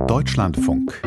Deutschlandfunk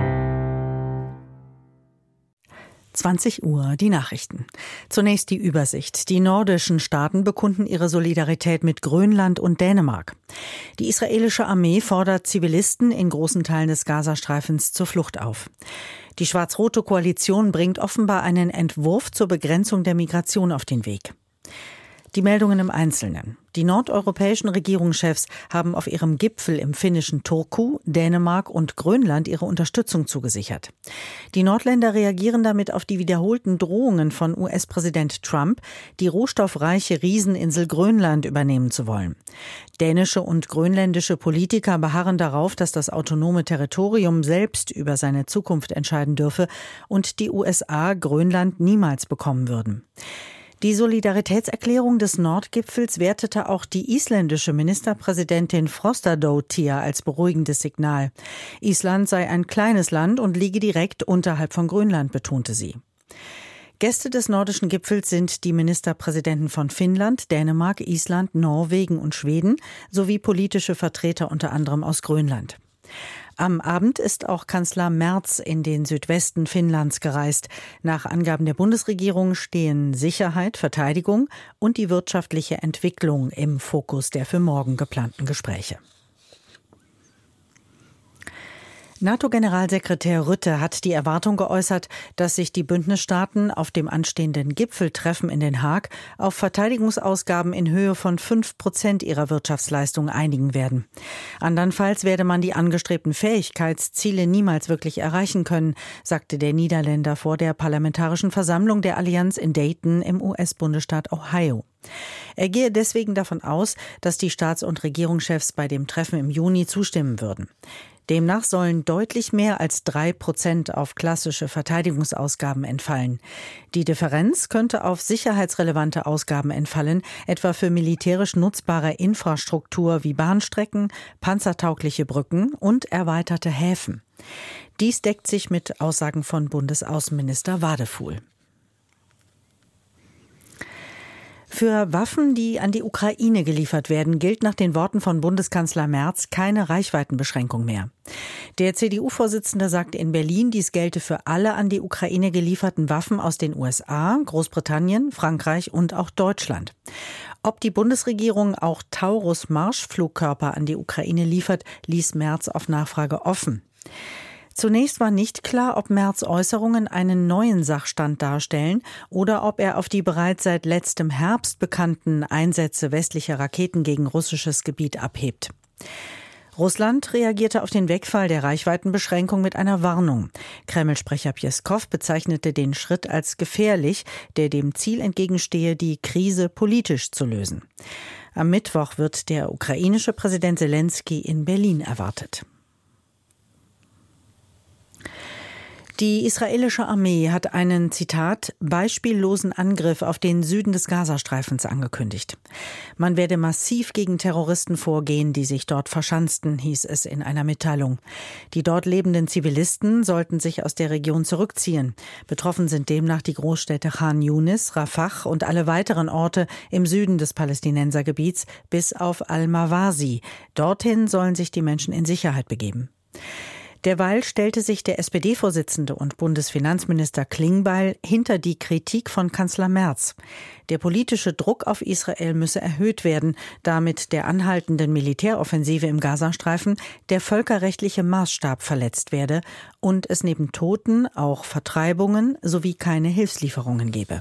20 Uhr, die Nachrichten. Zunächst die Übersicht. Die nordischen Staaten bekunden ihre Solidarität mit Grönland und Dänemark. Die israelische Armee fordert Zivilisten in großen Teilen des Gazastreifens zur Flucht auf. Die schwarz-rote Koalition bringt offenbar einen Entwurf zur Begrenzung der Migration auf den Weg. Die Meldungen im Einzelnen. Die nordeuropäischen Regierungschefs haben auf ihrem Gipfel im finnischen Turku, Dänemark und Grönland ihre Unterstützung zugesichert. Die Nordländer reagieren damit auf die wiederholten Drohungen von US-Präsident Trump, die rohstoffreiche Rieseninsel Grönland übernehmen zu wollen. Dänische und grönländische Politiker beharren darauf, dass das autonome Territorium selbst über seine Zukunft entscheiden dürfe und die USA Grönland niemals bekommen würden. Die Solidaritätserklärung des Nordgipfels wertete auch die isländische Ministerpräsidentin Frostadóttir als beruhigendes Signal. Island sei ein kleines Land und liege direkt unterhalb von Grönland, betonte sie. Gäste des nordischen Gipfels sind die Ministerpräsidenten von Finnland, Dänemark, Island, Norwegen und Schweden sowie politische Vertreter unter anderem aus Grönland. Am Abend ist auch Kanzler Merz in den Südwesten Finnlands gereist. Nach Angaben der Bundesregierung stehen Sicherheit, Verteidigung und die wirtschaftliche Entwicklung im Fokus der für morgen geplanten Gespräche. NATO-Generalsekretär Rutte hat die Erwartung geäußert, dass sich die Bündnisstaaten auf dem anstehenden Gipfeltreffen in Den Haag auf Verteidigungsausgaben in Höhe von 5% ihrer Wirtschaftsleistung einigen werden. Andernfalls werde man die angestrebten Fähigkeitsziele niemals wirklich erreichen können, sagte der Niederländer vor der Parlamentarischen Versammlung der Allianz in Dayton im US-Bundesstaat Ohio. Er gehe deswegen davon aus, dass die Staats- und Regierungschefs bei dem Treffen im Juni zustimmen würden. Demnach sollen deutlich mehr als 3% auf klassische Verteidigungsausgaben entfallen. Die Differenz könnte auf sicherheitsrelevante Ausgaben entfallen, etwa für militärisch nutzbare Infrastruktur wie Bahnstrecken, panzertaugliche Brücken und erweiterte Häfen. Dies deckt sich mit Aussagen von Bundesaußenminister Wadefuhl. Für Waffen, die an die Ukraine geliefert werden, gilt nach den Worten von Bundeskanzler Merz keine Reichweitenbeschränkung mehr. Der CDU-Vorsitzende sagte in Berlin, dies gelte für alle an die Ukraine gelieferten Waffen aus den USA, Großbritannien, Frankreich und auch Deutschland. Ob die Bundesregierung auch Taurus-Marschflugkörper an die Ukraine liefert, ließ Merz auf Nachfrage offen. Zunächst war nicht klar, ob Merz' Äußerungen einen neuen Sachstand darstellen oder ob er auf die bereits seit letztem Herbst bekannten Einsätze westlicher Raketen gegen russisches Gebiet abhebt. Russland reagierte auf den Wegfall der Reichweitenbeschränkung mit einer Warnung. Kreml-Sprecher Pjeskow bezeichnete den Schritt als gefährlich, der dem Ziel entgegenstehe, die Krise politisch zu lösen. Am Mittwoch wird der ukrainische Präsident Selenskyj in Berlin erwartet. Die israelische Armee hat einen, Zitat, beispiellosen Angriff auf den Süden des Gazastreifens angekündigt. Man werde massiv gegen Terroristen vorgehen, die sich dort verschanzten, hieß es in einer Mitteilung. Die dort lebenden Zivilisten sollten sich aus der Region zurückziehen. Betroffen sind demnach die Großstädte Khan Yunis, Rafah und alle weiteren Orte im Süden des Palästinensergebiets bis auf Al-Mawasi. Dorthin sollen sich die Menschen in Sicherheit begeben. Derweil stellte sich der SPD-Vorsitzende und Bundesfinanzminister Klingbeil hinter die Kritik von Kanzler Merz. Der politische Druck auf Israel müsse erhöht werden, da mit der anhaltenden Militäroffensive im Gazastreifen der völkerrechtliche Maßstab verletzt werde und es neben Toten auch Vertreibungen sowie keine Hilfslieferungen gebe.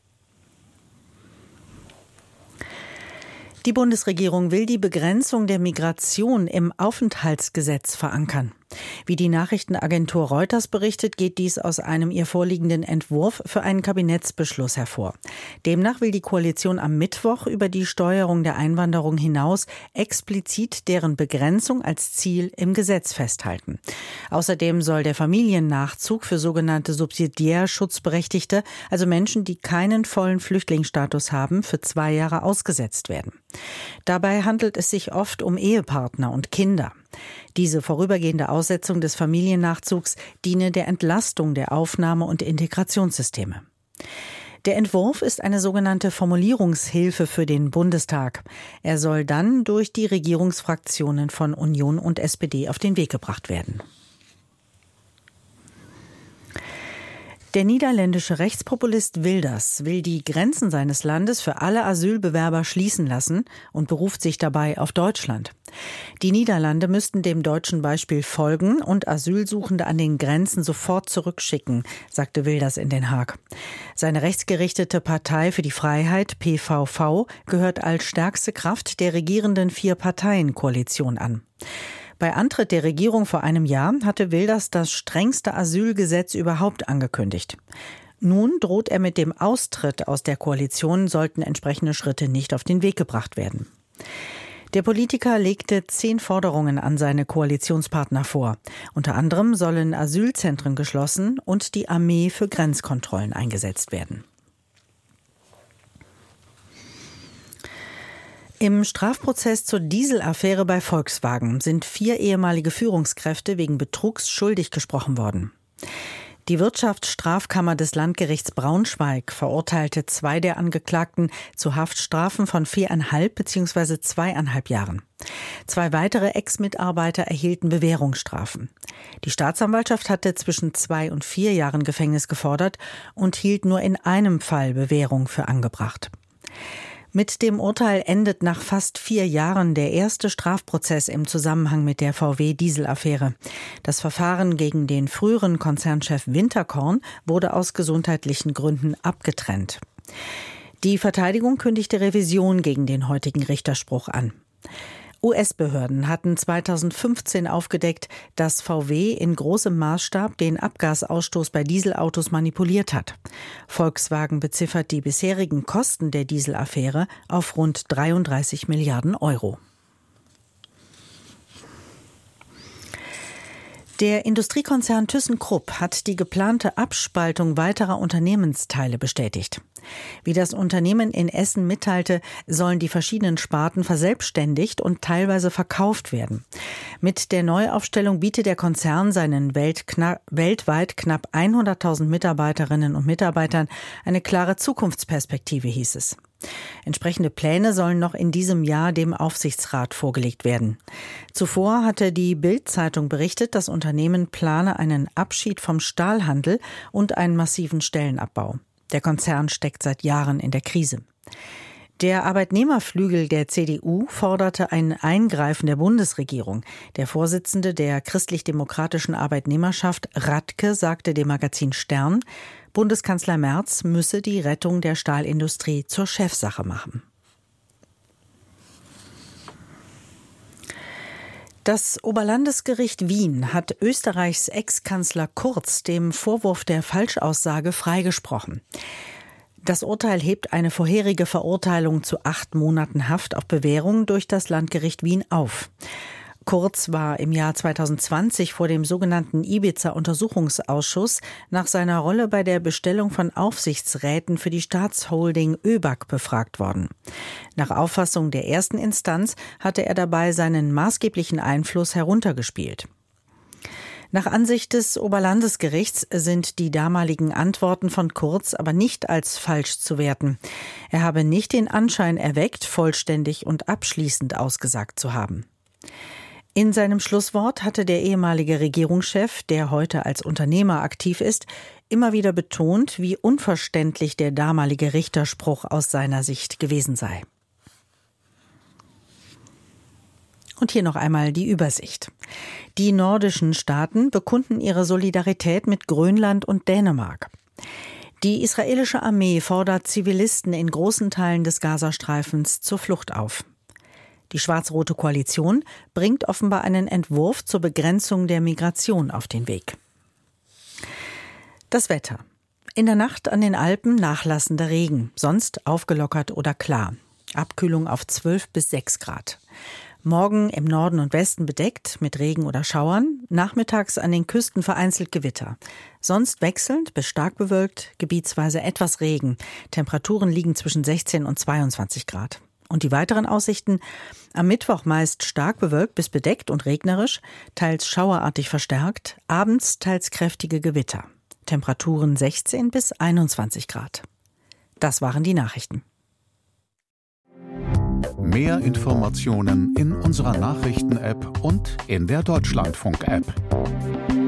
Die Bundesregierung will die Begrenzung der Migration im Aufenthaltsgesetz verankern. Wie die Nachrichtenagentur Reuters berichtet, geht dies aus einem ihr vorliegenden Entwurf für einen Kabinettsbeschluss hervor. Demnach will die Koalition am Mittwoch über die Steuerung der Einwanderung hinaus explizit deren Begrenzung als Ziel im Gesetz festhalten. Außerdem soll der Familiennachzug für sogenannte subsidiär Schutzberechtigte, also Menschen, die keinen vollen Flüchtlingsstatus haben, für 2 Jahre ausgesetzt werden. Dabei handelt es sich oft um Ehepartner und Kinder. Diese vorübergehende Aussetzung des Familiennachzugs diene der Entlastung der Aufnahme- und Integrationssysteme. Der Entwurf ist eine sogenannte Formulierungshilfe für den Bundestag. Er soll dann durch die Regierungsfraktionen von Union und SPD auf den Weg gebracht werden. Der niederländische Rechtspopulist Wilders will die Grenzen seines Landes für alle Asylbewerber schließen lassen und beruft sich dabei auf Deutschland. Die Niederlande müssten dem deutschen Beispiel folgen und Asylsuchende an den Grenzen sofort zurückschicken, sagte Wilders in Den Haag. Seine rechtsgerichtete Partei für die Freiheit, PVV, gehört als stärkste Kraft der regierenden Vier-Parteien-Koalition an. Bei Antritt der Regierung vor einem Jahr hatte Wilders das strengste Asylgesetz überhaupt angekündigt. Nun droht er mit dem Austritt aus der Koalition, sollten entsprechende Schritte nicht auf den Weg gebracht werden. Der Politiker legte 10 Forderungen an seine Koalitionspartner vor. Unter anderem sollen Asylzentren geschlossen und die Armee für Grenzkontrollen eingesetzt werden. Im Strafprozess zur Dieselaffäre bei Volkswagen sind 4 ehemalige Führungskräfte wegen Betrugs schuldig gesprochen worden. Die Wirtschaftsstrafkammer des Landgerichts Braunschweig verurteilte 2 der Angeklagten zu Haftstrafen von 4,5 bzw. 2,5 Jahren. 2 weitere Ex-Mitarbeiter erhielten Bewährungsstrafen. Die Staatsanwaltschaft hatte zwischen 2 und 4 Jahren Gefängnis gefordert und hielt nur in einem Fall Bewährung für angebracht. Mit dem Urteil endet nach fast 4 Jahren der erste Strafprozess im Zusammenhang mit der VW-Dieselaffäre. Das Verfahren gegen den früheren Konzernchef Winterkorn wurde aus gesundheitlichen Gründen abgetrennt. Die Verteidigung kündigte Revision gegen den heutigen Richterspruch an. US-Behörden hatten 2015 aufgedeckt, dass VW in großem Maßstab den Abgasausstoß bei Dieselautos manipuliert hat. Volkswagen beziffert die bisherigen Kosten der Dieselaffäre auf rund 33 Milliarden Euro. Der Industriekonzern ThyssenKrupp hat die geplante Abspaltung weiterer Unternehmensteile bestätigt. Wie das Unternehmen in Essen mitteilte, sollen die verschiedenen Sparten verselbstständigt und teilweise verkauft werden. Mit der Neuaufstellung bietet der Konzern seinen weltweit knapp 100.000 Mitarbeiterinnen und Mitarbeitern eine klare Zukunftsperspektive, hieß es. Entsprechende Pläne sollen noch in diesem Jahr dem Aufsichtsrat vorgelegt werden. Zuvor hatte die Bild-Zeitung berichtet, das Unternehmen plane einen Abschied vom Stahlhandel und einen massiven Stellenabbau. Der Konzern steckt seit Jahren in der Krise. Der Arbeitnehmerflügel der CDU forderte ein Eingreifen der Bundesregierung. Der Vorsitzende der christlich-demokratischen Arbeitnehmerschaft, Radke, sagte dem Magazin Stern, Bundeskanzler Merz müsse die Rettung der Stahlindustrie zur Chefsache machen. Das Oberlandesgericht Wien hat Österreichs Ex-Kanzler Kurz dem Vorwurf der Falschaussage freigesprochen. Das Urteil hebt eine vorherige Verurteilung zu 8 Monaten Haft auf Bewährung durch das Landgericht Wien auf. Kurz war im Jahr 2020 vor dem sogenannten Ibiza-Untersuchungsausschuss nach seiner Rolle bei der Bestellung von Aufsichtsräten für die Staatsholding ÖBAG befragt worden. Nach Auffassung der ersten Instanz hatte er dabei seinen maßgeblichen Einfluss heruntergespielt. Nach Ansicht des Oberlandesgerichts sind die damaligen Antworten von Kurz aber nicht als falsch zu werten. Er habe nicht den Anschein erweckt, vollständig und abschließend ausgesagt zu haben. In seinem Schlusswort hatte der ehemalige Regierungschef, der heute als Unternehmer aktiv ist, immer wieder betont, wie unverständlich der damalige Richterspruch aus seiner Sicht gewesen sei. Und hier noch einmal die Übersicht. Die nordischen Staaten bekunden ihre Solidarität mit Grönland und Dänemark. Die israelische Armee fordert Zivilisten in großen Teilen des Gazastreifens zur Flucht auf. Die schwarz-rote Koalition bringt offenbar einen Entwurf zur Begrenzung der Migration auf den Weg. Das Wetter. In der Nacht an den Alpen nachlassender Regen, sonst aufgelockert oder klar. Abkühlung auf 12 bis 6 Grad. Morgen im Norden und Westen bedeckt mit Regen oder Schauern, nachmittags an den Küsten vereinzelt Gewitter. Sonst wechselnd bis stark bewölkt, gebietsweise etwas Regen. Temperaturen liegen zwischen 16 und 22 Grad. Und die weiteren Aussichten: am Mittwoch meist stark bewölkt bis bedeckt und regnerisch, teils schauerartig verstärkt, abends teils kräftige Gewitter. Temperaturen 16 bis 21 Grad. Das waren die Nachrichten. Mehr Informationen in unserer Nachrichten-App und in der Deutschlandfunk-App.